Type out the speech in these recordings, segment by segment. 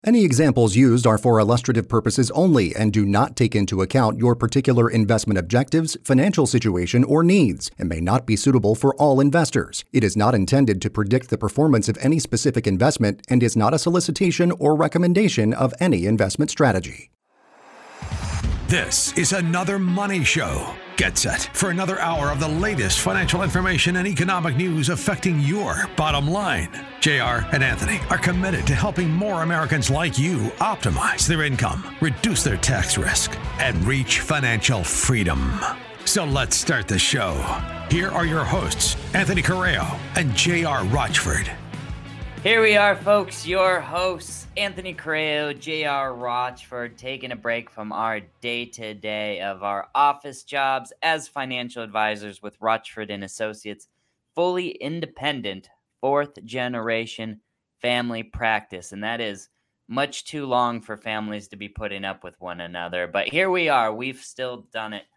Any examples used are for illustrative purposes only and do not take into account your particular investment objectives, financial situation, or needs, and may not be suitable for all investors. It is not intended to predict the performance of any specific investment and is not a solicitation or recommendation of any investment strategy. This is another Money Show. Get set for another hour of the latest financial information and economic news affecting your bottom line. JR and Anthony are committed to helping more Americans like you optimize their income, reduce their tax risk, and reach financial freedom. So let's start the show. Here are your hosts, Anthony Correo and JR Rochford. Here we are, folks, your hosts, Anthony Correo, JR Rochford, taking a break from our day-to-day of our office jobs as financial advisors with Rochford & Associates, fully independent, fourth-generation family practice. And that is much too long for families to be putting up with one another. But here we are. We've still done it.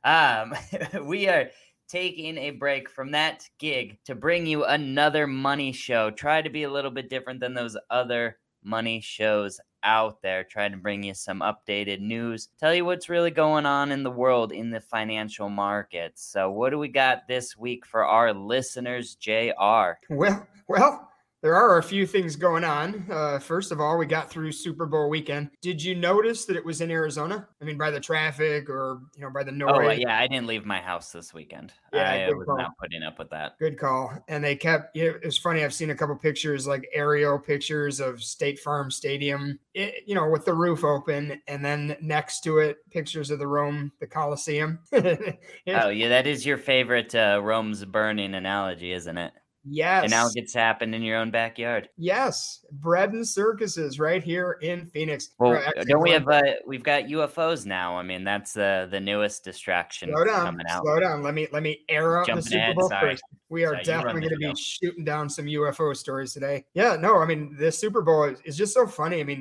We are taking a break from that gig to bring you another money show. Try to be a little bit different than those other money shows out there. Try to bring you some updated news. Tell you what's really going on in the world in the financial markets. So what do we got this week for our listeners, JR? Well, there are a few things going on. First of all, we got through Super Bowl weekend. Did you notice that it was in Arizona? I mean, by the traffic or, by the noise? Oh, yeah. I didn't leave my house this weekend. Yeah, I was not putting up with that. Good call. And they kept, it was funny. I've seen a couple pictures, like aerial pictures of State Farm Stadium, with the roof open. And then next to it, pictures of the Coliseum. Oh, yeah. That is your favorite Rome's burning analogy, isn't it? Yes. And now it gets to happen in your own backyard. Yes. Bread and circuses right here in Phoenix. Well, don't we have, we've got UFOs now. I mean, that's the newest distraction coming out. Slow down. Let me air out the Super Bowl first. We are definitely going to be shooting down some UFO stories today. Yeah, no, I mean, the Super Bowl is just so funny. I mean,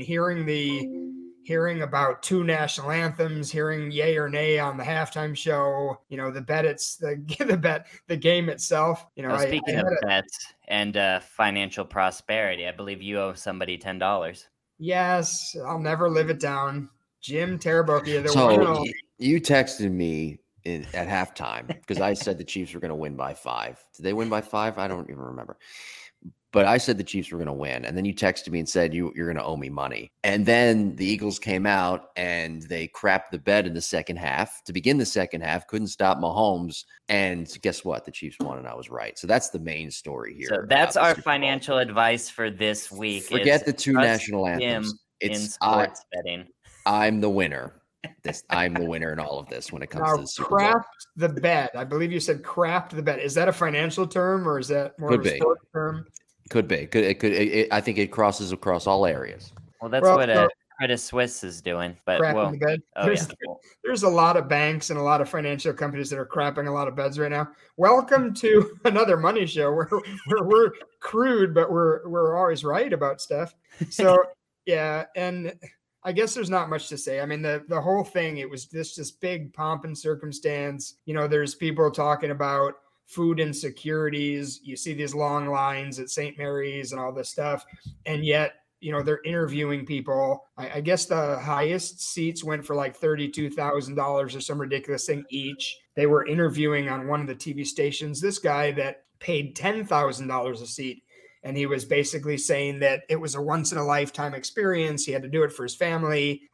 hearing about two national anthems, hearing yay or nay on the halftime show, the bet, the game itself. Speaking of bets and financial prosperity, I believe you owe somebody $10. Yes, I'll never live it down. Jim Tarabokia, so you texted me at halftime because I said the Chiefs were going to win by 5. Did they win by 5? I don't even remember. But I said the Chiefs were going to win. And then you texted me and said you're going to owe me money. And then the Eagles came out and they crapped the bed in the second half. To begin the second half, couldn't stop Mahomes. And guess what? The Chiefs won and I was right. So that's the main story here. So that's our financial advice for this week. Forget the two national anthems. It's in sports betting. I'm the winner. I'm the winner in all of this when it comes to the Super Bowl. Crapped the bed. I believe you said crapped the bed. Is that a financial term or is that more of a sport term? Could be. I think it crosses across all areas. Well, that's what Credit Suisse is doing. But crapping the bed. There's a lot of banks and a lot of financial companies that are crapping a lot of beds right now. Welcome to another money show where we're crude, but we're always right about stuff. So yeah, and I guess there's not much to say. I mean, the whole thing, it was this big pomp and circumstance. There's people talking about food insecurities. You see these long lines at St. Mary's and all this stuff. And yet, they're interviewing people. I guess the highest seats went for like $32,000 or some ridiculous thing each. They were interviewing on one of the TV stations this guy that paid $10,000 a seat. And he was basically saying that it was a once in a lifetime experience. He had to do it for his family.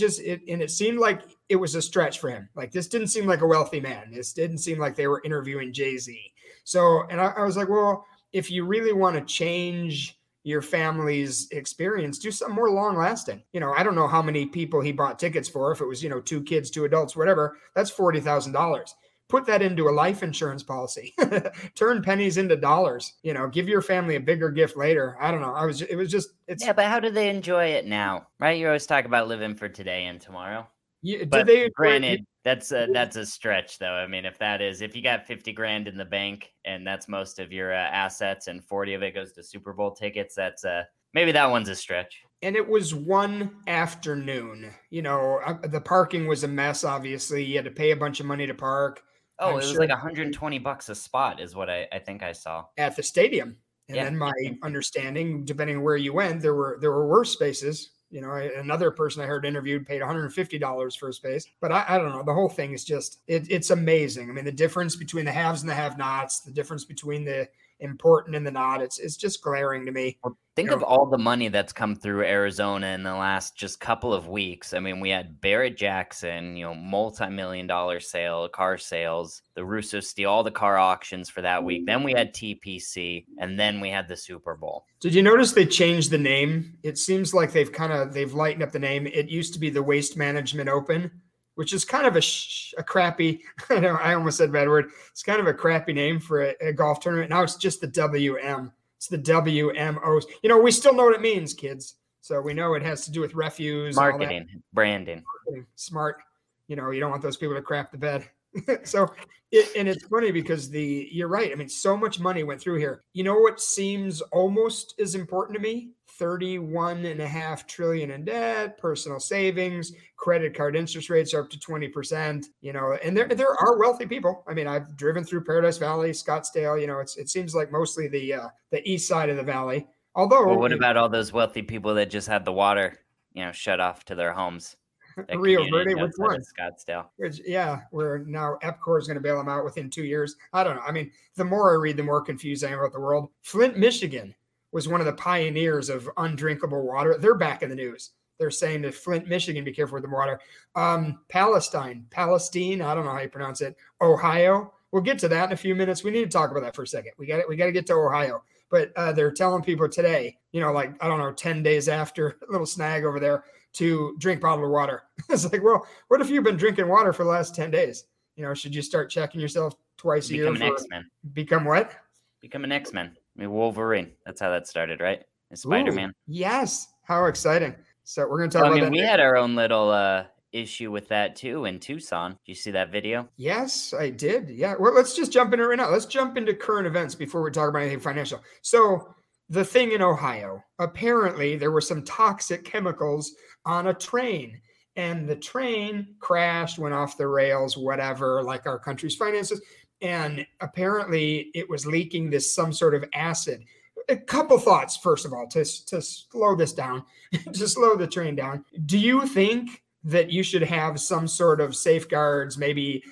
It seemed like it was a stretch for him. Like, this didn't seem like a wealthy man. This didn't seem like they were interviewing Jay-Z. So, and I was like, well, if you really want to change your family's experience, do something more long lasting. I don't know how many people he bought tickets for. If it was, 2 kids, 2 adults, whatever, that's $40,000. Put that into a life insurance policy. Turn pennies into dollars. Give your family a bigger gift later. I don't know. Yeah, but how do they enjoy it now? Right? You always talk about living for today and tomorrow. Yeah, granted, that's a stretch though. I mean, if you got 50 grand in the bank and that's most of your assets and 40 of it goes to Super Bowl tickets, that's maybe that one's a stretch. And it was one afternoon. The parking was a mess. Obviously, you had to pay a bunch of money to park. Oh, it was like $120 a spot is what I think I saw. At the stadium. And then my understanding, depending on where you went, there were worse spaces. You know, another person I heard interviewed paid $150 for a space. But I don't know. The whole thing is just, it's amazing. I mean, the difference between the haves and the have-nots, the difference between the important and the not, it's just glaring to me. Well, think of all the money that's come through Arizona in the last just couple of weeks. I mean, we had Barrett Jackson, multi-million-dollar car sales, the Russo Steel, all the car auctions for that week. Then we had TPC, and then we had the Super Bowl. Did you notice they changed the name? It seems like they've lightened up the name. It used to be the Waste Management Open, which is kind of a crappy, I almost said a bad word. It's kind of a crappy name for a golf tournament. Now it's just the WM. It's the WMOs. We still know what it means, kids. So we know it has to do with refuse. Marketing, branding. Smart. You don't want those people to crap the bed. So, and it's funny because you're right. I mean, so much money went through here. You know what seems almost as important to me? $31.5 trillion in debt, personal savings, credit card interest rates are up to 20%, and there are wealthy people. I mean, I've driven through Paradise Valley, Scottsdale, it seems like mostly the east side of the valley. Although, well, what about all those wealthy people that just had the water, shut off to their homes? Rio Verde, which one? Scottsdale. Where now Epcor is going to bail them out within 2 years. I don't know. I mean, the more I read, the more confused I am about the world. Flint, Michigan was one of the pioneers of undrinkable water. They're back in the news. They're saying to Flint, Michigan, be careful with the water. Palestine, I don't know how you pronounce it. Ohio. We'll get to that in a few minutes. We need to talk about that for a second. We got to get to Ohio. But they're telling people today, 10 days after a little snag over there, to drink bottled water. It's like, well, what if you've been drinking water for the last 10 days? Should you start checking yourself twice a year? Become an X-Men. Become what? Become an X-Men. I mean, Wolverine. That's how that started, right? Spider-Man. Yes. How exciting. So we're going to talk about that. We had our own little issue with that too in Tucson. Did you see that video? Yes, I did. Yeah. Well, let's just jump into it right now. Let's jump into current events before we talk about anything financial. So the thing in Ohio, apparently there were some toxic chemicals on a train, and the train crashed, went off the rails, whatever, like our country's finances. And apparently it was leaking some sort of acid. A couple thoughts, first of all, to slow this down, to slow the train down. Do you think that you should have some sort of safeguards, maybe,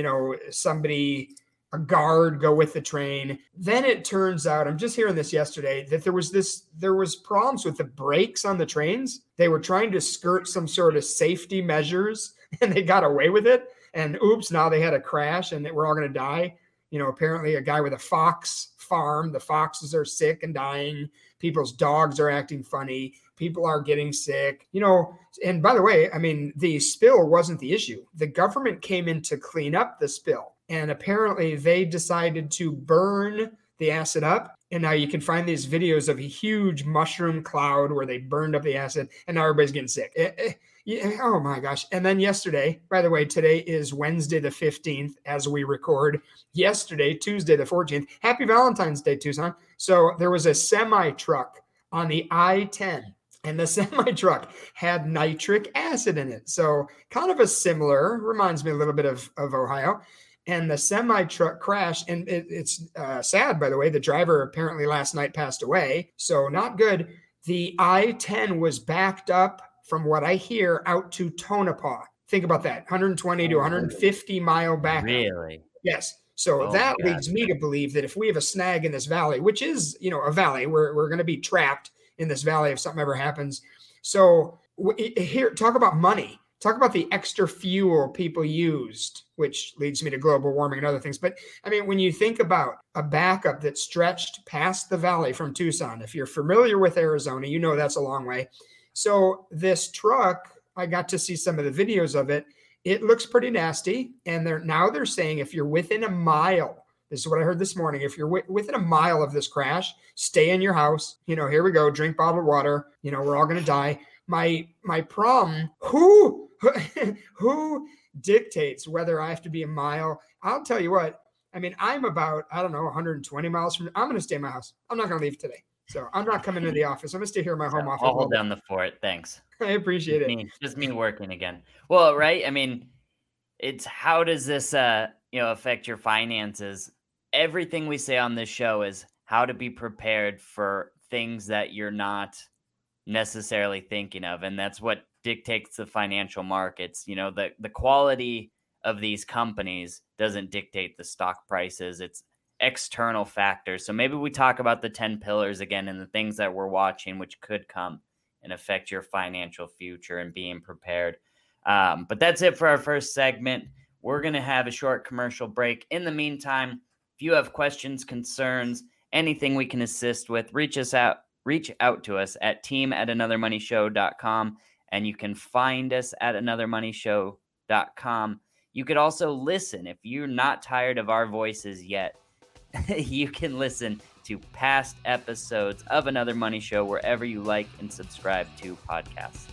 a guard go with the train? Then it turns out, I'm just hearing this yesterday, that there was problems with the brakes on the trains. They were trying to skirt some sort of safety measures and they got away with it. And oops, now they had a crash and we're all going to die. Apparently a guy with a fox farm, the foxes are sick and dying. People's dogs are acting funny. People are getting sick, and by the way, I mean, the spill wasn't the issue. The government came in to clean up the spill. And apparently they decided to burn the acid up. And now you can find these videos of a huge mushroom cloud where they burned up the acid and now everybody's getting sick. Oh my gosh. And then yesterday, by the way, today is Wednesday the 15th as we record. Yesterday, Tuesday the 14th. Happy Valentine's Day, Tucson. So there was a semi-truck on the I-10. And the semi-truck had nitric acid in it. So kind of reminds me a little bit of Ohio. And the semi-truck crashed, and it's sad, by the way. The driver apparently last night passed away, so not good. The I-10 was backed up, from what I hear, out to Tonopah. Think about that, 120 to 150 mile backup. Really? Yes. So that leads me to believe that if we have a snag in this valley, which is, a valley, we're going to be trapped in this valley if something ever happens. So here, talk about money. Talk about the extra fuel people used, which leads me to global warming and other things. But I mean, when you think about a backup that stretched past the valley from Tucson, if you're familiar with Arizona, that's a long way. So this truck, I got to see some of the videos of it. It looks pretty nasty. And they're saying if you're within a mile, this is what I heard this morning, if you're within a mile of this crash, stay in your house. Here we go, drink bottled water. We're all going to die. My problem, who dictates whether I have to be a mile? I'll tell you what, I mean, I'm about, 120 miles from, I'm going to stay in my house. I'm not going to leave today. So I'm not coming to the office. I'm going to stay here in my home office. I'll hold down the fort. Thanks. I appreciate it. Just me working again. Well, right. I mean, it's how does this, affect your finances? Everything we say on this show is how to be prepared for things that you're not necessarily thinking of. And that's what dictates the financial markets. You know, the quality of these companies doesn't dictate the stock prices. It's external factors. So maybe we talk about the 10 pillars again and the things that we're watching, which could come and affect your financial future and being prepared. But that's it for our first segment. We're going to have a short commercial break. In the meantime, if you have questions, concerns, anything we can assist with, reach out to us at team@anothermoneyshow.com, and you can find us at anothermoneyshow.com. You could also listen if you're not tired of our voices yet. You can listen to past episodes of Another Money Show wherever you like and subscribe to podcasts.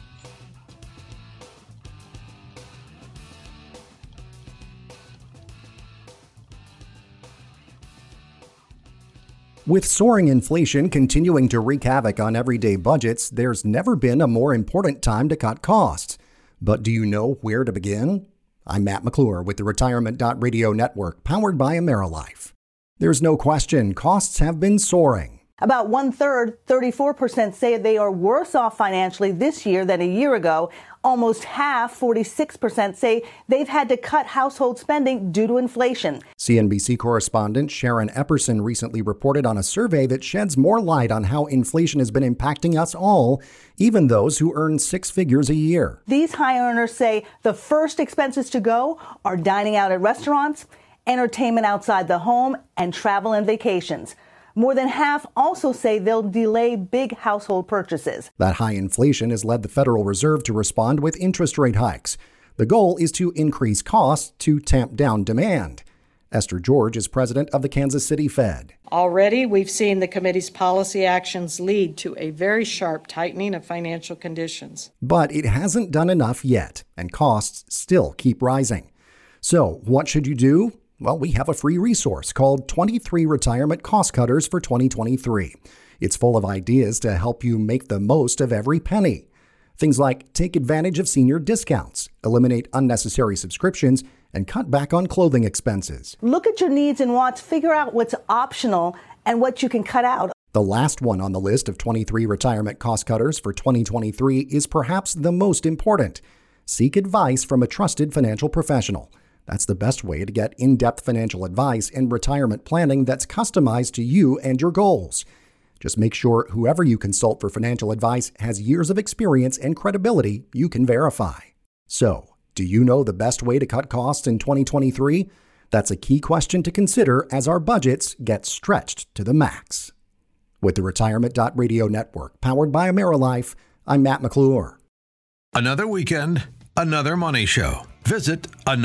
With soaring inflation continuing to wreak havoc on everyday budgets, there's never been a more important time to cut costs. But do you know where to begin? I'm Matt McClure with the Retirement.Radio Network, powered by AmeriLife. There's no question costs have been soaring. About 1/3, 34% say they are worse off financially this year than a year ago. Almost half, 46%, say they've had to cut household spending due to inflation. CNBC correspondent Sharon Epperson recently reported on a survey that sheds more light on how inflation has been impacting us all, even those who earn six figures a year. These high earners say the first expenses to go are dining out at restaurants, entertainment outside the home, and travel and vacations. More than half also say they'll delay big household purchases. That high inflation has led the Federal Reserve to respond with interest rate hikes. The goal is to increase costs to tamp down demand. Esther George is president of the Kansas City Fed. Already, we've seen the committee's policy actions lead to a very sharp tightening of financial conditions. But it hasn't done enough yet, and costs still keep rising. So, what should you do? Well, we have a free resource called 23 Retirement Cost Cutters for 2023. It's full of ideas to help you make the most of every penny. Things like take advantage of senior discounts, eliminate unnecessary subscriptions, and cut back on clothing expenses. Look at your needs and wants, figure out what's optional and what you can cut out. The last one on the list of 23 Retirement Cost Cutters for 2023 is perhaps the most important. Seek advice from a trusted financial professional. That's the best way to get in-depth financial advice and retirement planning that's customized to you and your goals. Just make sure whoever you consult for financial advice has years of experience and credibility you can verify. So, do you know the best way to cut costs in 2023? That's a key question to consider as our budgets get stretched to the max. With the Retirement.Radio Network, powered by AmeriLife, I'm Matt McClure. Another weekend, another money show. Visit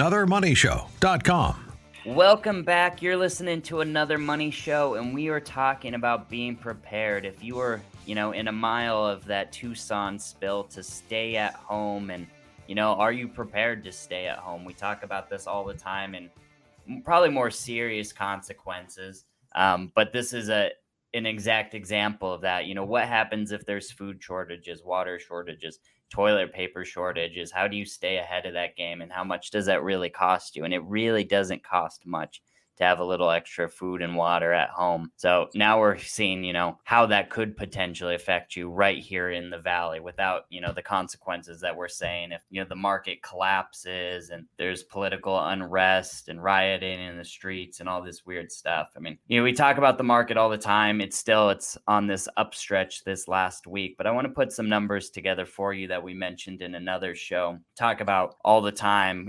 anothermoneyshow.com. Welcome back. You're listening to Another Money Show, and we are talking about being prepared. If you were, in a mile of that Tucson spill to stay at home, and, are you prepared to stay at home? We talk about this all the time, and probably more serious consequences. But this is an exact example of that. What happens if there's food shortages, water shortages, toilet paper shortages? How do you stay ahead of that game, and how much does that really cost you? And it really doesn't cost much to have a little extra food and water at home. So now we're seeing, how that could potentially affect you right here in the Valley without, the consequences that we're saying. If, the market collapses and there's political unrest and rioting in the streets and all this weird stuff. I mean, we talk about the market all the time. It's on this upstretch this last week, but I want to put some numbers together for you that we mentioned in another show. Talk about all the time,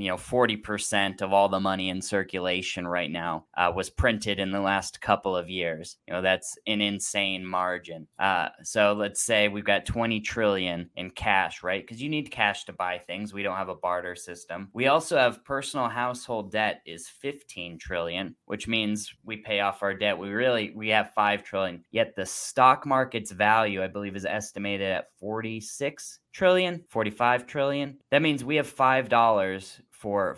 40% of all the money in circulation right now was printed in the last couple of years. That's an insane margin. So let's say we've got 20 trillion in cash, right? Because you need cash to buy things. We don't have a barter system. We also have personal household debt is 15 trillion, which means we pay off our debt. We have 5 trillion. Yet the stock market's value, I believe, is estimated at 46 trillion, 45 trillion. That means we have $5 for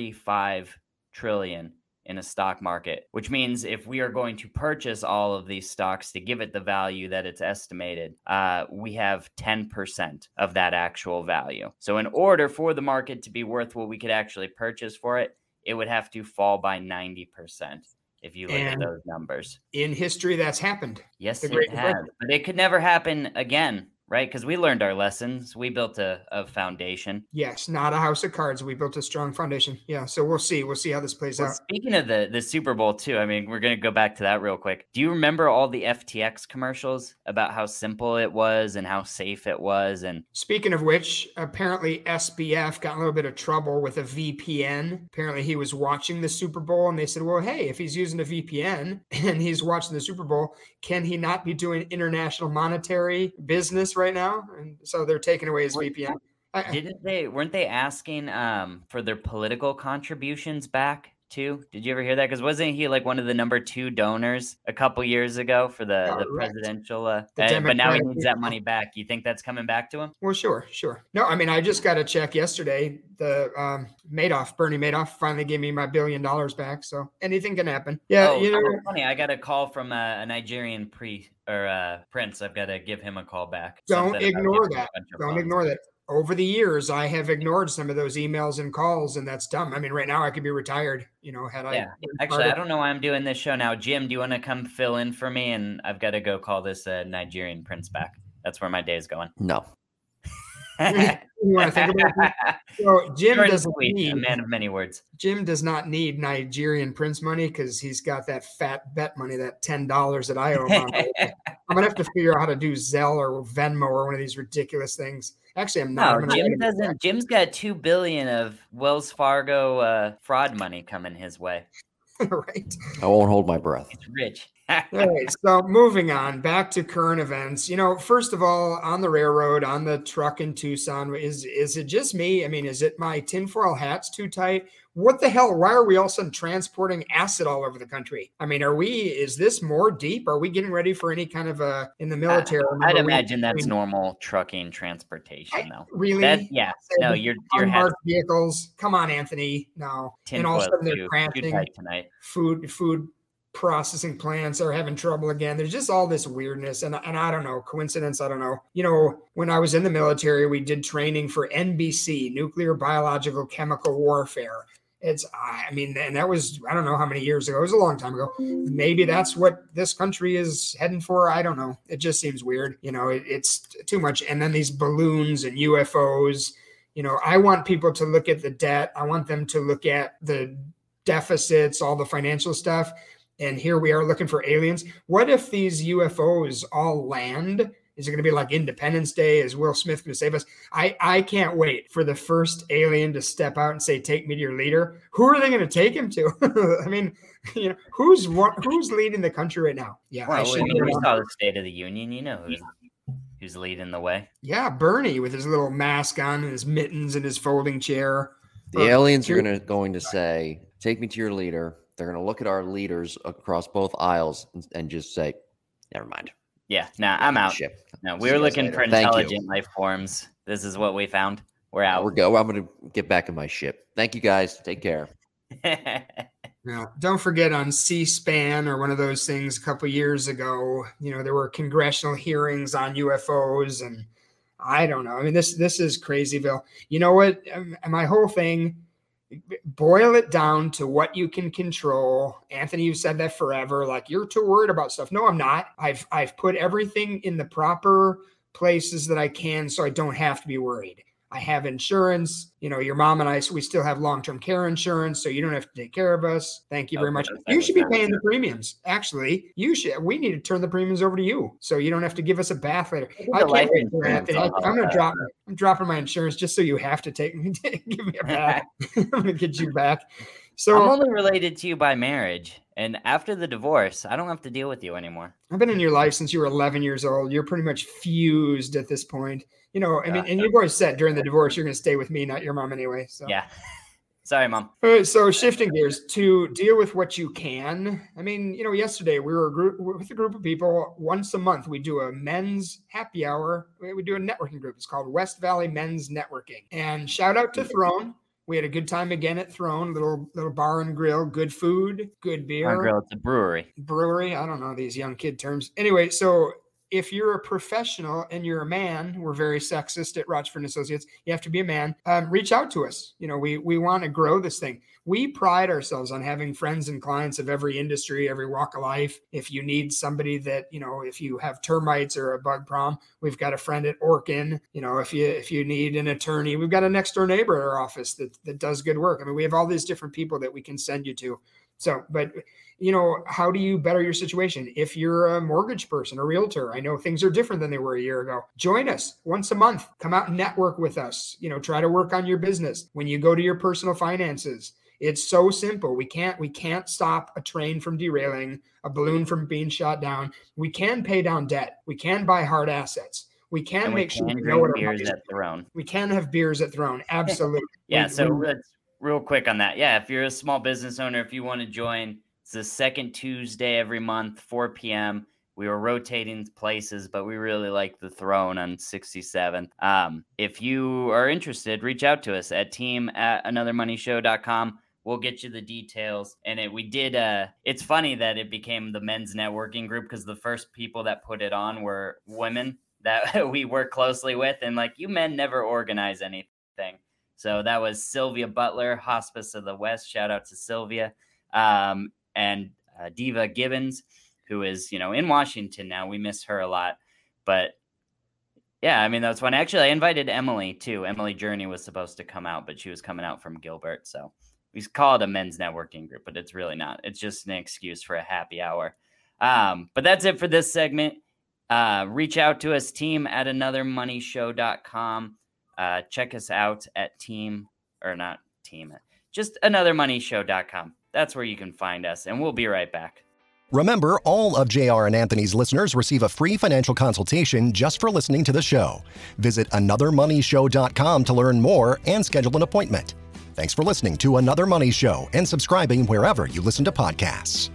45 trillion in a stock market, which means if we are going to purchase all of these stocks to give it the value that it's estimated, we have 10% of that actual value. So in order for the market to be worth what we could actually purchase for it, it would have to fall by 90%. If you look at those numbers. In history, that's happened. Yes, it has. But it could never happen again. right? Because we learned our lessons. We built a foundation. Yes, not a house of cards. We built a strong foundation. Yeah, so we'll see. We'll see how this plays out. Speaking of the Super Bowl too, I mean, we're going to go back to that real quick. Do you remember all the FTX commercials about how simple it was and how safe it was? And speaking of which, apparently SBF got in a little bit of trouble with a VPN. Apparently he was watching the Super Bowl and they said, well, hey, if he's using a VPN and he's watching the Super Bowl, can he not be doing international monetary business right now? And so they're taking away his VPN. Weren't they asking for their political contributions back too? Did you ever hear that? Because wasn't he like one of the number 2 donors a couple years ago for the presidential? But now he needs that money back. You think that's coming back to him? Well, sure. No, I mean, I just got a check yesterday. The Bernie Madoff finally gave me my $1 billion back. So anything can happen. Yeah, funny. I got a call from a Nigerian prince. I've got to give him a call back. Don't ignore that. Don't ignore that. Over the years, I have ignored some of those emails and calls, and that's dumb. I mean, right now I could be retired, Actually, I don't know why I'm doing this show now. Jim, do you want to come fill in for me? And I've got to go call this Nigerian prince back. That's where my day is going. No. You want to think about it? So Jim doesn't need a man of many words. Jim does not need Nigerian prince money because he's got that fat bet money, that $10 that I owe him. I'm gonna have to figure out how to do Zelle or Venmo or one of these ridiculous things. Actually, I'm not. No, Jim doesn't. Jim's got $2 billion of Wells Fargo fraud money coming his way. Right. I won't hold my breath. He's rich. All right, so moving on back to current events. First of all, on the railroad, on the truck in Tucson, is it just me? I mean, is it my tinfoil hat's too tight? What the hell? Why are we all of a sudden transporting acid all over the country? I mean, is this more deep? Are we getting ready for any kind of in the military? I'd imagine that's normal trucking transportation, though. Really? No, your unmarked vehicles. Come on, Anthony. No. And all of a sudden they're too crashing. tight tonight. Food processing plants are having trouble again. There's just all this weirdness. And I don't know, coincidence. I don't know. When I was in the military, we did training for NBC, nuclear, biological, chemical warfare. And that was, I don't know how many years ago. It was a long time ago. Maybe that's what this country is heading for. I don't know. It just seems weird. It's too much. And then these balloons and UFOs, I want people to look at the debt. I want them to look at the deficits, all the financial stuff. And here we are looking for aliens. What if these UFOs all land? Is it going to be like Independence Day? Is Will Smith going to save us? I can't wait for the first alien to step out and say, take me to your leader. Who are they going to take him to? I mean, who's leading the country right now? Yeah. Well, we saw the State of the Union, who's leading the way. Yeah. Bernie with his little mask on and his mittens and his folding chair. The aliens are going to say, take me to your leader. They're going to look at our leaders across both aisles and just say, never mind. Yeah, I'm out. No, we were looking for intelligent life forms. This is what we found. We're out. I'm going to get back in my ship. Thank you, guys. Take care. Now, don't forget on C-SPAN or one of those things a couple years ago, there were congressional hearings on UFOs, and I don't know. I mean, this is crazyville. You know what? My whole thing, boil it down to what you can control. Anthony, you've said that forever. Like, you're too worried about stuff. No, I'm not. I've put everything in the proper places that I can so I don't have to be worried. I have insurance. Your mom and I, so we still have long-term care insurance, so you don't have to take care of us. Thank you very much. You should be paying the premiums. Actually, you should. We need to turn the premiums over to you, so you don't have to give us a bath later. I can't wait for Anthony. I'm dropping my insurance just so you have to give me a bath. I'm going to get you back. So I'm only related to you by marriage. And after the divorce, I don't have to deal with you anymore. I've been in your life since you were 11 years old. You're pretty much fused at this point. And you've always said during the divorce, you're going to stay with me, not your mom anyway. So yeah. Sorry, Mom. All right, so shifting gears to deal with what you can. I mean, yesterday we were with a group of people. Once a month, we do a men's happy hour. We do a networking group. It's called West Valley Men's Networking. And shout out to Throne. We had a good time again at Throne, little bar and grill, good food, good beer. Bar and grill, it's a brewery. Brewery. I don't know these young kid terms. Anyway, so if you're a professional and you're a man, we're very sexist at Rochford & Associates. You have to be a man. Reach out to us. We want to grow this thing. We pride ourselves on having friends and clients of every industry, every walk of life. If you need somebody that, if you have termites or a bug problem, we've got a friend at Orkin. If you need an attorney, we've got a next door neighbor at our office that does good work. I mean, we have all these different people that we can send you to. So, but how do you better your situation? If you're a mortgage person, a realtor, I know things are different than they were a year ago. Join us once a month. Come out and network with us. Try to work on your business. When you go to your personal finances, it's so simple. We can't stop a train from derailing, a balloon from being shot down. We can pay down debt. We can buy hard assets. We can make sure we know what our money is. At Throne. We can have beers at Throne. Absolutely. Yeah. Real quick on that. Yeah. If you're a small business owner, if you want to join, it's the second Tuesday every month, 4 p.m. We were rotating places, but we really like the Throne on 67th. If you are interested, reach out to us at team@anothermoneyshow.com. We'll get you the details. And it's funny that it became the men's networking group because the first people that put it on were women that we work closely with. And you men never organize anything. So that was Sylvia Butler, Hospice of the West. Shout out to Sylvia. And Diva Gibbons, who is, in Washington now. We miss her a lot. But yeah, I mean, that's fun. Actually, I invited Emily too. Emily Journey was supposed to come out, but she was coming out from Gilbert. So we call it a men's networking group, but it's really not. It's just an excuse for a happy hour. But that's it for this segment. Reach out to us, team@anothermoneyshow.com. Check us out at just anothermoneyshow.com. That's where you can find us, and we'll be right back. Remember, all of JR and Anthony's listeners receive a free financial consultation just for listening to the show. Visit anothermoneyshow.com to learn more and schedule an appointment. Thanks for listening to Another Money Show and subscribing wherever you listen to podcasts.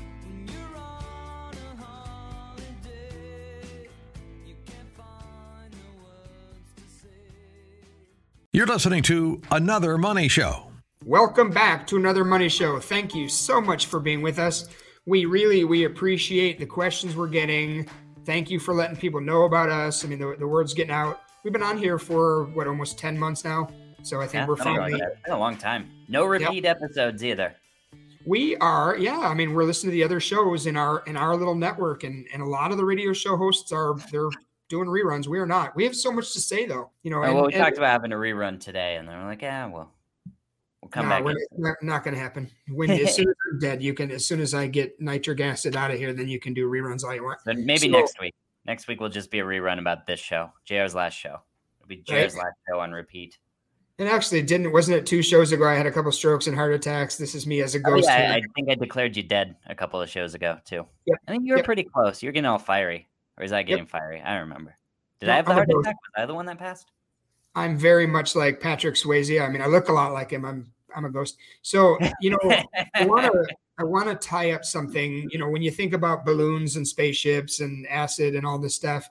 You're listening to Another Money Show. Welcome back to Another Money Show. Thank you so much for being with us. We appreciate the questions we're getting. Thank you for letting people know about us. I mean, the word's getting out. We've been on here for almost 10 months now. So I think we're finally. It's been a long time. No repeat episodes either. We are, I mean, we're listening to the other shows in our little network, and a lot of the radio show hosts they're doing reruns. We are not. We have so much to say though. We talked about having a rerun today, and they're like, we'll come back. Not going to happen. As soon as I'm dead, as soon as I get nitric acid out of here, then you can do reruns all you want. Then maybe next week. Next week will just be a rerun about this show, JR's last show. It'll be JR's last show on repeat. And actually, wasn't it 2 shows ago? I had a couple strokes and heart attacks. This is me as a ghost. I think I declared you dead a couple of shows ago too. Yep. I think you were pretty close. You're getting all fiery, or is I getting fiery? I don't remember. Did I have the heart attack? Was I the one that passed? I'm very much like Patrick Swayze. I mean, I look a lot like him. I'm a ghost. So I want to tie up something. When you think about balloons and spaceships and acid and all this stuff,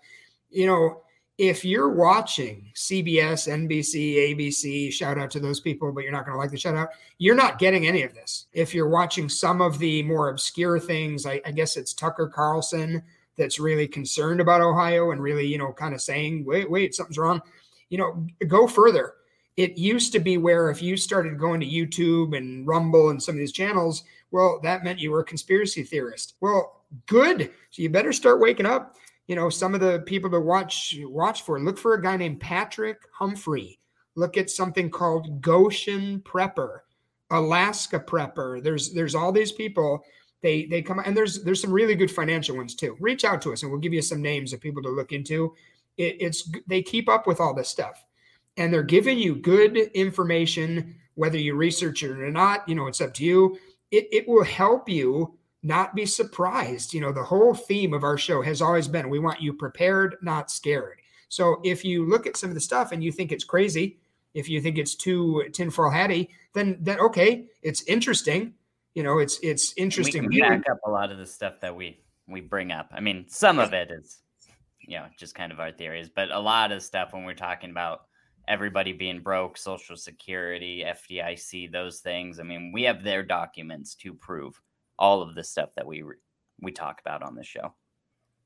if you're watching CBS, NBC, ABC, shout out to those people, but you're not going to like the shout out, you're not getting any of this. If you're watching some of the more obscure things, I guess it's Tucker Carlson that's really concerned about Ohio and really, kind of saying, wait, something's wrong. Go further. It used to be where if you started going to YouTube and Rumble and some of these channels, well, that meant you were a conspiracy theorist. Well, good. So you better start waking up. Some of the people to watch for, look for a guy named Patrick Humphrey. Look at something called Goshen Prepper, Alaska Prepper. There's all these people. They come, and there's some really good financial ones too. Reach out to us and we'll give you some names of people to look into. They keep up with all this stuff, and they're giving you good information, whether you research it or not. It's up to you. It will help you not be surprised. The whole theme of our show has always been, we want you prepared, not scared. So if you look at some of the stuff and you think it's crazy, if you think it's too tinfoil hatty, then okay, it's interesting. It's interesting. We can back up a lot of the stuff that we bring up. I mean, some of it is, just kind of our theories, but a lot of stuff when we're talking about everybody being broke, Social Security, FDIC, those things. I mean, we have their documents to prove all of the stuff that we talk about on this show.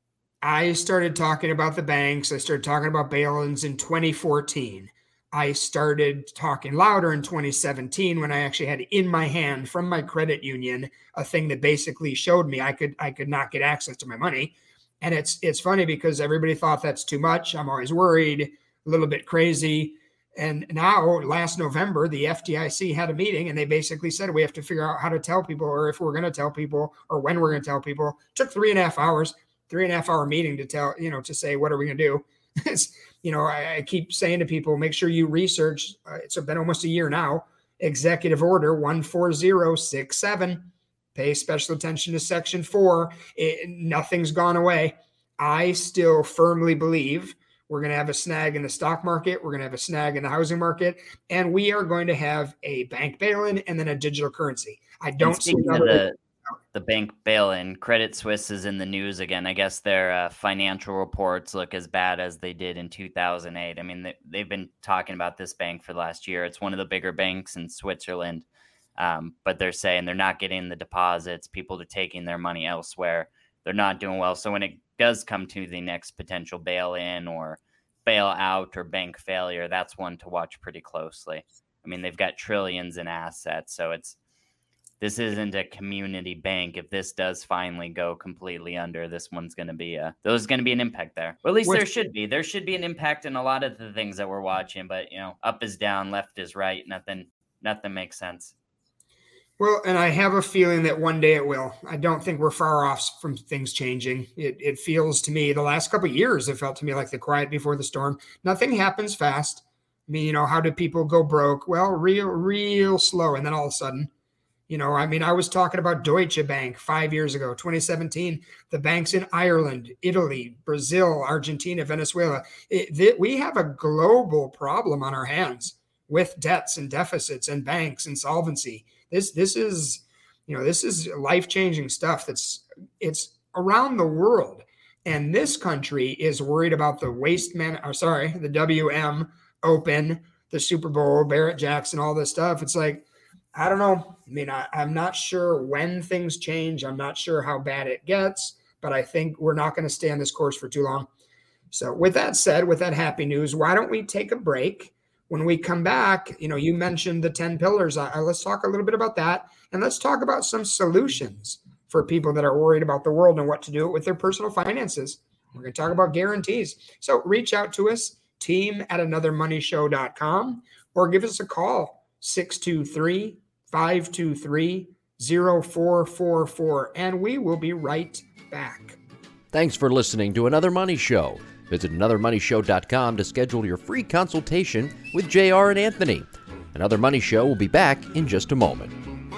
I started talking about the banks. I started talking about bail-ins in 2014. I started talking louder in 2017 when I actually had in my hand from my credit union a thing that basically showed me I could not get access to my money. And it's funny because everybody thought that's too much. I'm always worried, a little bit crazy. And now, last November, the FDIC had a meeting and they basically said we have to figure out how to tell people, or if we're going to tell people, or when we're going to tell people. It took 3.5 hours, 3.5 hour meeting to tell, to say, what are we going to do? It's, I keep saying to people, make sure you research. It's been almost a year now. Executive Order 14067. Pay special attention to Section 4. Nothing's gone away. I still firmly believe we're going to have a snag in the stock market. We're going to have a snag in the housing market. And we are going to have a bank bail-in and then a digital currency. I don't see the bank bail-in. Credit Suisse is in the news again. I guess their financial reports look as bad as they did in 2008. I mean, they've been talking about this bank for the last year. It's one of the bigger banks in Switzerland. But they're saying they're not getting the deposits. People are taking their money elsewhere. They're not doing well. So when it does come to the next potential bail-in or bail-out or bank failure, that's one to watch pretty closely. I mean, they've got trillions in assets. So this isn't a community bank. If this does finally go completely under, this one's going to be there's going to be an impact there. Or at least there should be. There should be an impact in a lot of the things that we're watching. But, up is down, left is right. Nothing makes sense. Well, and I have a feeling that one day it will. I don't think we're far off from things changing. It feels to me, the last couple of years, it felt to me like the quiet before the storm. Nothing happens fast. I mean, how did people go broke? Well, real slow. And then all of a sudden, I was talking about Deutsche Bank 5 years ago, 2017, the banks in Ireland, Italy, Brazil, Argentina, Venezuela. We have a global problem on our hands with debts and deficits and banks and solvency. This is life-changing stuff. It's around the world. And this country is worried about the WM Open, the Super Bowl, Barrett Jackson, all this stuff. It's like, I don't know. I mean, I'm not sure when things change. I'm not sure how bad it gets, but I think we're not going to stay on this course for too long. So with that said, with that happy news, why don't we take a break? When we come back, you mentioned the 10 pillars. Let's talk a little bit about that. And let's talk about some solutions for people that are worried about the world and what to do with their personal finances. We're going to talk about guarantees. So reach out to us, team@anothermoneyshow.com, or give us a call, 623-523-0444. And we will be right back. Thanks for listening to Another Money Show. Visit anothermoneyshow.com to schedule your free consultation with JR and Anthony. Another Money Show will be back in just a moment.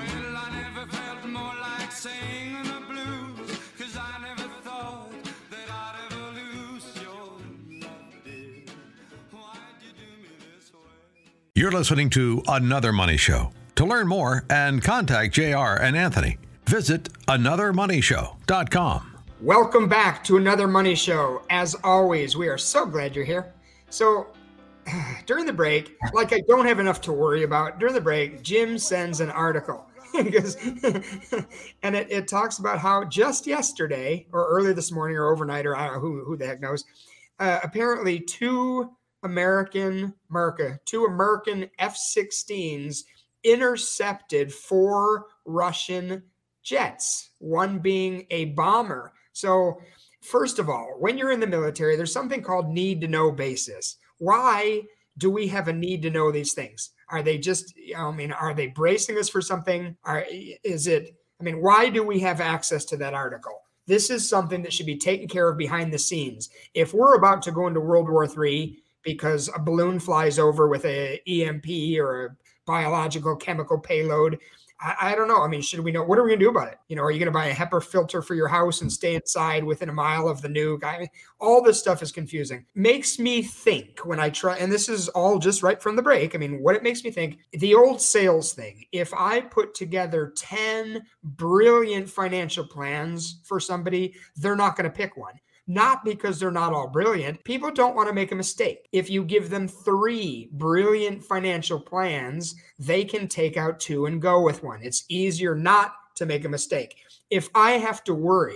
You're listening to Another Money Show. To learn more and contact JR and Anthony, visit anothermoneyshow.com. Welcome back to Another Money Show. As always, we are so glad you're here. So during the break, like I don't have enough to worry about, during the break, Jim sends an article. And it talks about how just yesterday or early this morning or overnight, or I don't know who the heck knows, apparently two American F-16s intercepted 4 Russian jets, one being a bomber. So first of all, when you're in the military, there's something called need to know basis. Why do we have a need to know these things? Are they just, are they bracing us for something? Why do we have access to that article? This is something that should be taken care of behind the scenes. If we're about to go into World War III because a balloon flies over with a EMP or a biological chemical payload, I don't know. Should we know? What are we going to do about it? Are you going to buy a HEPA filter for your house and stay inside within a mile of the nuke? All this stuff is confusing. Makes me think when I try, and this is all just right from the break. What it makes me think, the old sales thing. If I put together 10 brilliant financial plans for somebody, they're not going to pick one. Not because they're not all brilliant. People don't want to make a mistake. If you give them 3 brilliant financial plans, they can take out 2 and go with one. It's easier not to make a mistake. If I have to worry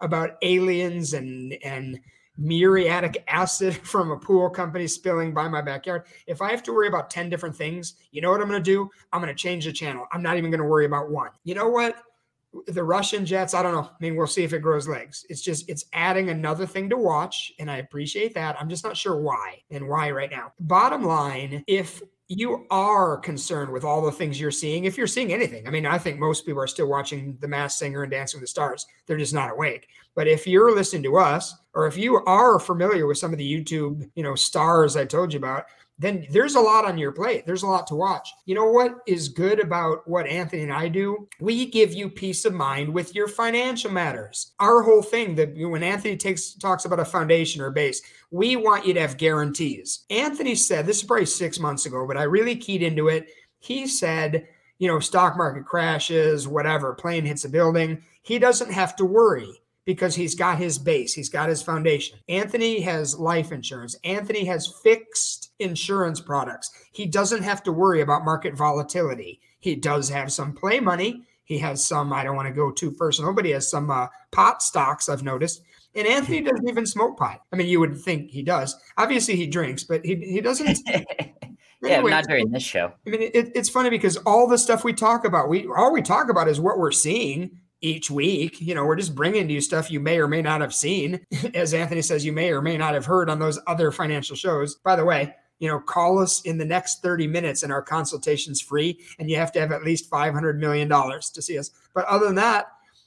about aliens and muriatic acid from a pool company spilling by my backyard. If I have to worry about 10 different things, you know what I'm going to do? I'm going to change the channel. I'm not even going to worry about one. You know what? The Russian jets, I don't know. I mean, we'll see if it grows legs. It's adding another thing to watch, and I appreciate that. I'm just not sure why right now. Bottom line, if you are concerned with all the things you're seeing, if you're seeing anything, I mean, I think most people are still watching The Masked Singer and Dancing with the Stars. They're just not awake. But if you're listening to us, or if you are familiar with some of the YouTube, stars I told you about, then there's a lot on your plate. There's a lot to watch. You know what is good about what Anthony and I do? We give you peace of mind with your financial matters. Our whole thing, that when Anthony talks about a foundation or a base, we want you to have guarantees. Anthony said, this is probably 6 months ago, but I really keyed into it. He said, stock market crashes, whatever, plane hits a building. He doesn't have to worry, because he's got his base. He's got his foundation. Anthony has life insurance. Anthony has fixed insurance products. He doesn't have to worry about market volatility. He does have some play money. He has some, I don't want to go too personal, but he has some pot stocks, I've noticed. And Anthony doesn't even smoke pot. I mean, you would think he does. Obviously he drinks, but he doesn't. Yeah, anyway, not during this show. I mean, it's funny because all the stuff we talk about, all we talk about is what we're seeing each week. We're just bringing to you stuff you may or may not have seen. As Anthony says, you may or may not have heard on those other financial shows. By the way, call us in the next 30 minutes and our consultation's free, and you have to have at least $500 million to see us. But other than that,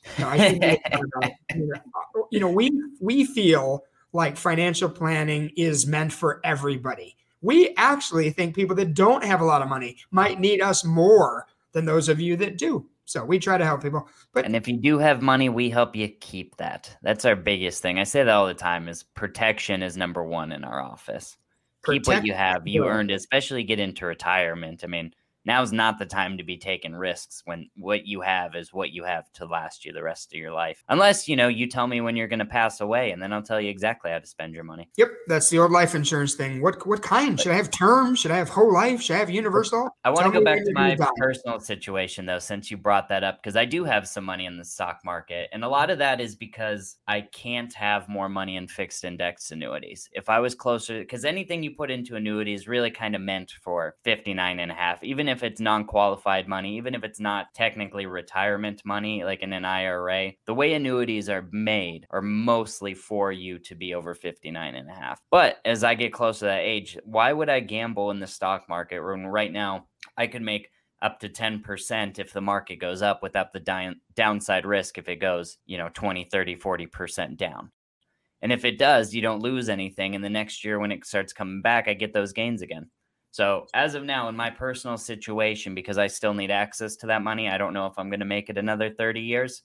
we feel like financial planning is meant for everybody. We actually think people that don't have a lot of money might need us more than those of you that do. So we try to help people. And if you do have money, we help you keep that. That's our biggest thing. I say that all the time, is protection is number one in our office. Keep what you have. You earned it, especially get into retirement. I mean, now's not the time to be taking risks when what you have is what you have to last you the rest of your life. Unless, you tell me when you're going to pass away, and then I'll tell you exactly how to spend your money. Yep. That's the old life insurance thing. What kind? Should I have term? Should I have whole life? Should I have universal? I want to go back to my personal situation, though, since you brought that up, because I do have some money in the stock market. And a lot of that is because I can't have more money in fixed index annuities. If I was closer, because anything you put into annuities is really kind of meant for 59.5, even if it's non-qualified money, even if it's not technically retirement money, like in an IRA, the way annuities are made are mostly for you to be over 59.5. But as I get close to that age, why would I gamble in the stock market when right now I could make up to 10% if the market goes up without the downside risk if it goes, 20, 30, 40% down? And if it does, you don't lose anything. And the next year when it starts coming back, I get those gains again. So as of now, in my personal situation, because I still need access to that money, I don't know if I'm going to make it another 30 years.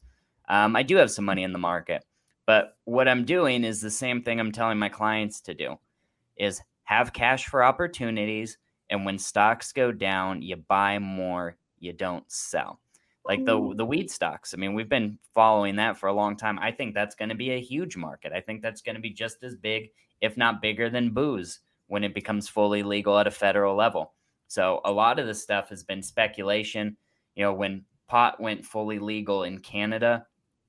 I do have some money in the market. But what I'm doing is the same thing I'm telling my clients to do, is have cash for opportunities. And when stocks go down, you buy more, you don't sell. Like the weed stocks. I mean, we've been following that for a long time. I think that's going to be a huge market. I think that's going to be just as big, if not bigger than booze, when it becomes fully legal at a federal level. So a lot of the stuff has been speculation. When pot went fully legal in Canada,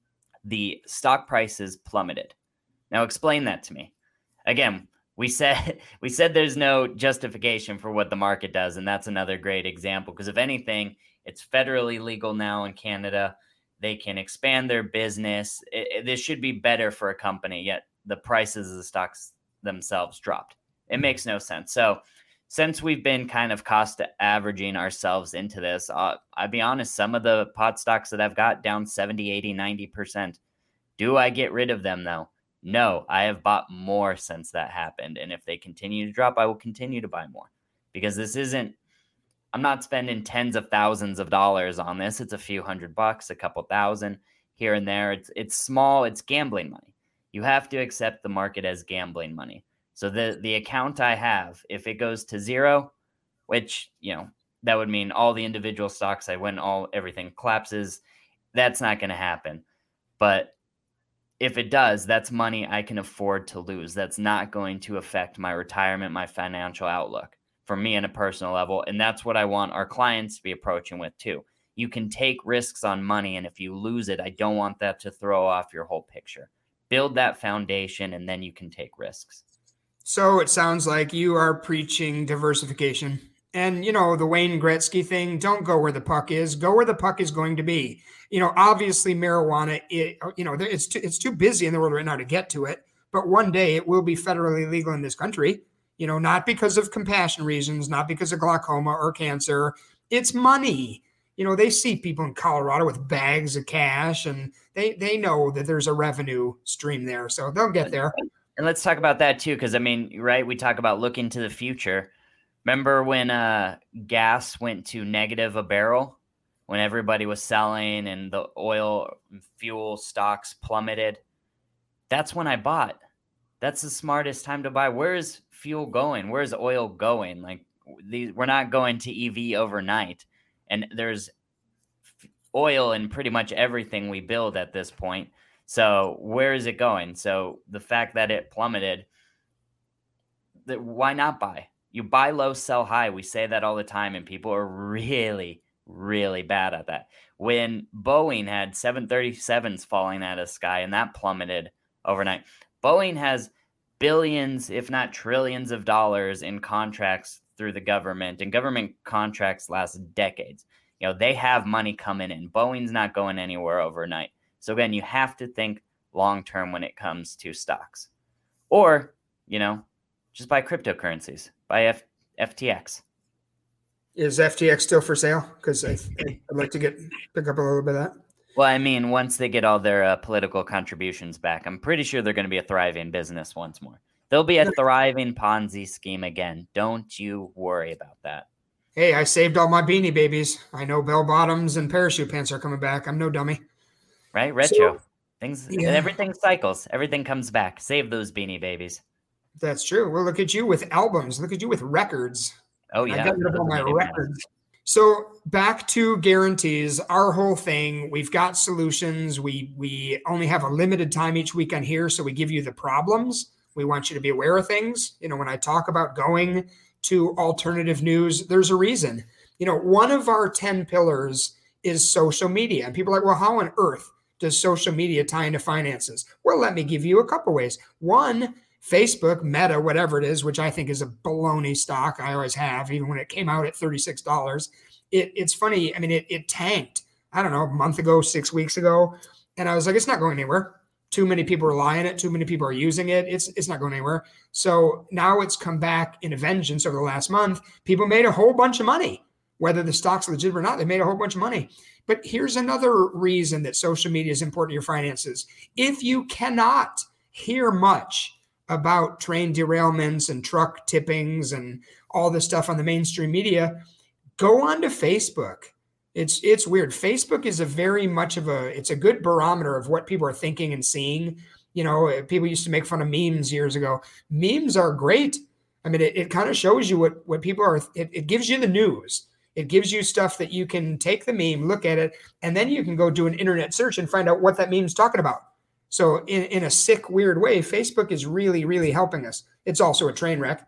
the stock prices plummeted. Now explain that to me. Again, we said there's no justification for what the market does, and that's another great example, because if anything, it's federally legal now in Canada. They can expand their business. This should be better for a company, yet the prices of the stocks themselves dropped. It makes no sense. So since we've been kind of cost averaging ourselves into this, I'll be honest, some of the pot stocks that I've got down 70, 80, 90%. Do I get rid of them though? No, I have bought more since that happened. And if they continue to drop, I will continue to buy more, because I'm not spending tens of thousands of dollars on this. It's a few $100, a couple thousand here and there. It's small. It's gambling money. You have to accept the market as gambling money. So the account I have, if it goes to zero, which, that would mean all the individual stocks I win, everything collapses. That's not going to happen. But if it does, that's money I can afford to lose. That's not going to affect my retirement, my financial outlook for me on a personal level. And that's what I want our clients to be approaching with too. You can take risks on money, and if you lose it, I don't want that to throw off your whole picture. Build that foundation, and then you can take risks. So it sounds like you are preaching diversification. And, the Wayne Gretzky thing, don't go where the puck is. Go where the puck is going to be. Obviously marijuana, it's too busy in the world right now to get to it. But one day it will be federally legal in this country, not because of compassion reasons, not because of glaucoma or cancer. It's money. They see people in Colorado with bags of cash, and they know that there's a revenue stream there. So they'll get there. And let's talk about that too, because right, we talk about looking to the future. Remember when gas went to negative a barrel, when everybody was selling and the oil and fuel stocks plummeted? That's when I bought. That's the smartest time to buy. Where is fuel going? Where is oil going? Like, we're not going to EV overnight. And there's oil in pretty much everything we build at this point. So where is it going? So the fact that it plummeted, why not buy? You buy low, sell high. We say that all the time, and people are really, really bad at that. When Boeing had 737s falling out of the sky and that plummeted overnight, Boeing has billions, if not trillions of dollars in contracts through the government, and government contracts last decades. They have money coming in. Boeing's not going anywhere overnight. So again, you have to think long-term when it comes to stocks. Or, just buy cryptocurrencies. Buy FTX. Is FTX still for sale? Because I'd like to pick up a little bit of that. Well, once they get all their political contributions back, I'm pretty sure they're going to be a thriving business once more. They'll be a thriving Ponzi scheme again. Don't you worry about that. Hey, I saved all my Beanie Babies. I know bell bottoms and parachute pants are coming back. I'm no dummy. Right? Retro. Everything cycles. Everything comes back. Save those Beanie Babies. That's true. Well, look at you with albums. Look at you with records. Oh, yeah. I got rid of all my records. So back to guarantees, our whole thing, we've got solutions. We only have a limited time each week on here, so we give you the problems. We want you to be aware of things. When I talk about going to alternative news, there's a reason. One of our 10 pillars is social media. And people are like, well, how on earth does social media tie into finances? Well, let me give you a couple ways. One, Facebook, Meta, whatever it is, which I think is a baloney stock. I always have, even when it came out at $36. It's funny. It tanked, I don't know, a month ago, 6 weeks ago. And I was like, it's not going anywhere. Too many people rely on it. Too many people are using it. It's not going anywhere. So now it's come back in a vengeance over the last month. People made a whole bunch of money, whether the stock's legit or not. They made a whole bunch of money. But here's another reason that social media is important to your finances. If you cannot hear much about train derailments and truck tippings and all this stuff on the mainstream media, go on to Facebook. It's weird. Facebook is it's a good barometer of what people are thinking and seeing. People used to make fun of memes years ago. Memes are great. It kind of shows you what people are. It gives you the news. It gives you stuff that you can take the meme, look at it, and then you can go do an internet search and find out what that meme's talking about. So in a sick, weird way, Facebook is really, really helping us. It's also a train wreck.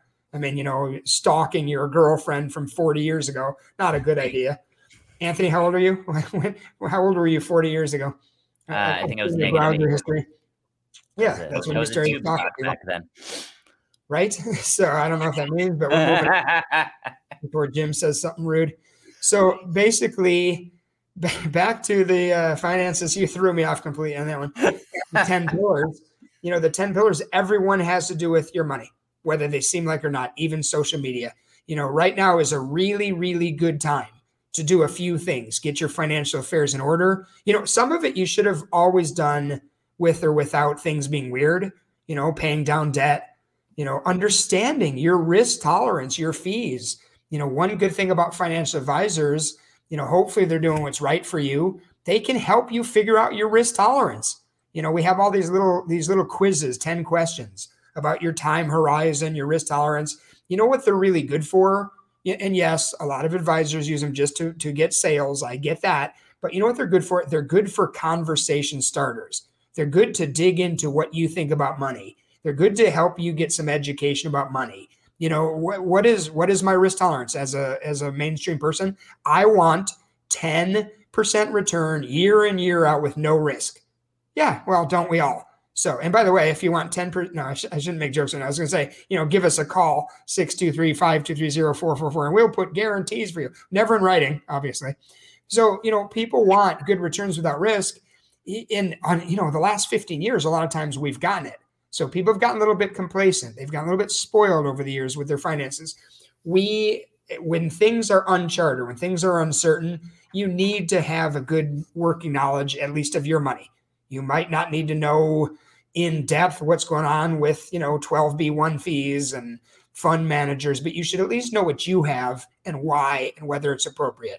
Stalking your girlfriend from 40 years ago, not a good idea. Anthony, how old are you? How old were you 40 years ago? I think it was negative. History. Yeah, that's when you started talking back then. Right? So I don't know what that means, but we're moving before Jim says something rude. So basically, back to the finances. You threw me off completely on that one. The 10 pillars. The 10 pillars, everyone has to do with your money, whether they seem like or not, even social media. Right now is a really, really good time to do a few things. Get your financial affairs in order. Some of it you should have always done with or without things being weird, paying down debt, understanding your risk tolerance, your fees. One good thing about financial advisors, hopefully they're doing what's right for you. They can help you figure out your risk tolerance. We have all these little quizzes, 10 questions about your time horizon, your risk tolerance. You know what they're really good for? And yes, a lot of advisors use them just to get sales. I get that. But you know what they're good for? They're good for conversation starters. They're good to dig into what you think about money. They're good to help you get some education about money. What is my risk tolerance as a mainstream person? I want 10% return year in, year out with no risk. Yeah, well, don't we all? So, and by the way, if you want 10%, no, I shouldn't make jokes on that. I was going to say, give us a call, 623-523-0444, and we'll put guarantees for you. Never in writing, obviously. So, people want good returns without risk. The last 15 years, a lot of times we've gotten it. So people have gotten a little bit complacent. They've gotten a little bit spoiled over the years with their finances. When things are uncharted, when things are uncertain, you need to have a good working knowledge, at least of your money. You might not need to know in depth what's going on with, 12B1 fees and fund managers, but you should at least know what you have and why and whether it's appropriate.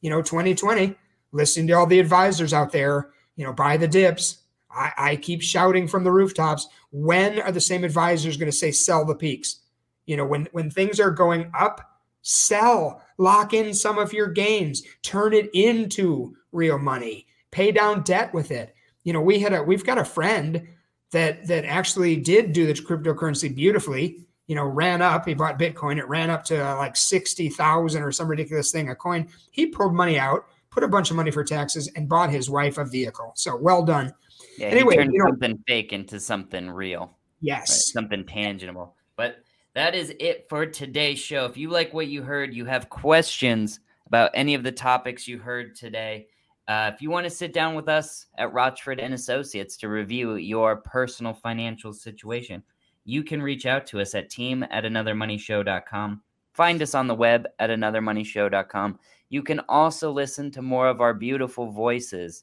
2020, listening to all the advisors out there, buy the dips. I keep shouting from the rooftops, when are the same advisors going to say sell the peaks? When things are going up, sell, lock in some of your gains, turn it into real money, pay down debt with it. We've got a friend that actually did do the cryptocurrency beautifully, ran up, he bought Bitcoin. It ran up to like 60,000 or some ridiculous thing, a coin. He pulled money out, put a bunch of money for taxes, and bought his wife a vehicle. So well done. Yeah, anyway, he turned something fake into something real. Yes. Right? Something tangible. But that is it for today's show. If you like what you heard, you have questions about any of the topics you heard today, if you want to sit down with us at Rochford & Associates to review your personal financial situation, you can reach out to us at team@anothermoneyshow.com. Find us on the web at anothermoneyshow.com. You can also listen to more of our beautiful voices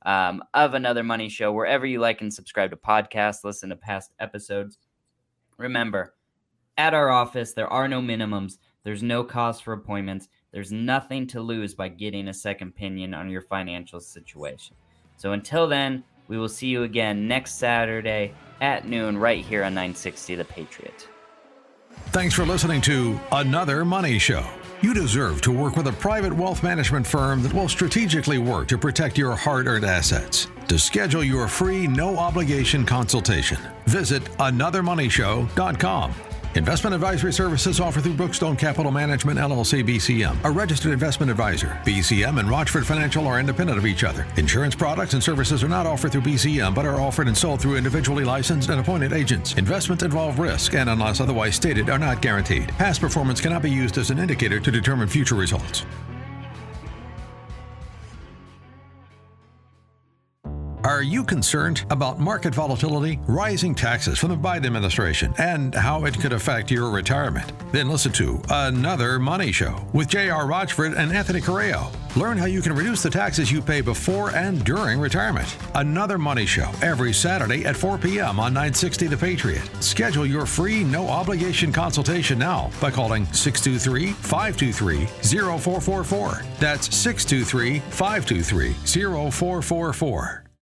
of Another Money Show wherever you like and subscribe to podcasts, listen to past episodes. Remember, at our office, there are no minimums. There's no cost for appointments. There's nothing to lose by getting a second opinion on your financial situation. So until then, we will see you again next Saturday at noon right here on 960 The Patriot. Thanks for listening to Another Money Show. You deserve to work with a private wealth management firm that will strategically work to protect your hard-earned assets. To schedule your free, no-obligation consultation, visit anothermoneyshow.com. Investment advisory services offered through Brookstone Capital Management, LLC, BCM, a registered investment advisor. BCM and Rochford Financial are independent of each other. Insurance products and services are not offered through BCM, but are offered and sold through individually licensed and appointed agents. Investments involve risk and, unless otherwise stated, are not guaranteed. Past performance cannot be used as an indicator to determine future results. Are you concerned about market volatility, rising taxes from the Biden administration, and how it could affect your retirement? Then listen to Another Money Show with J.R. Rochford and Anthony Correo. Learn how you can reduce the taxes you pay before and during retirement. Another Money Show every Saturday at 4 p.m. on 960 The Patriot. Schedule your free, no-obligation consultation now by calling 623-523-0444. That's 623-523-0444.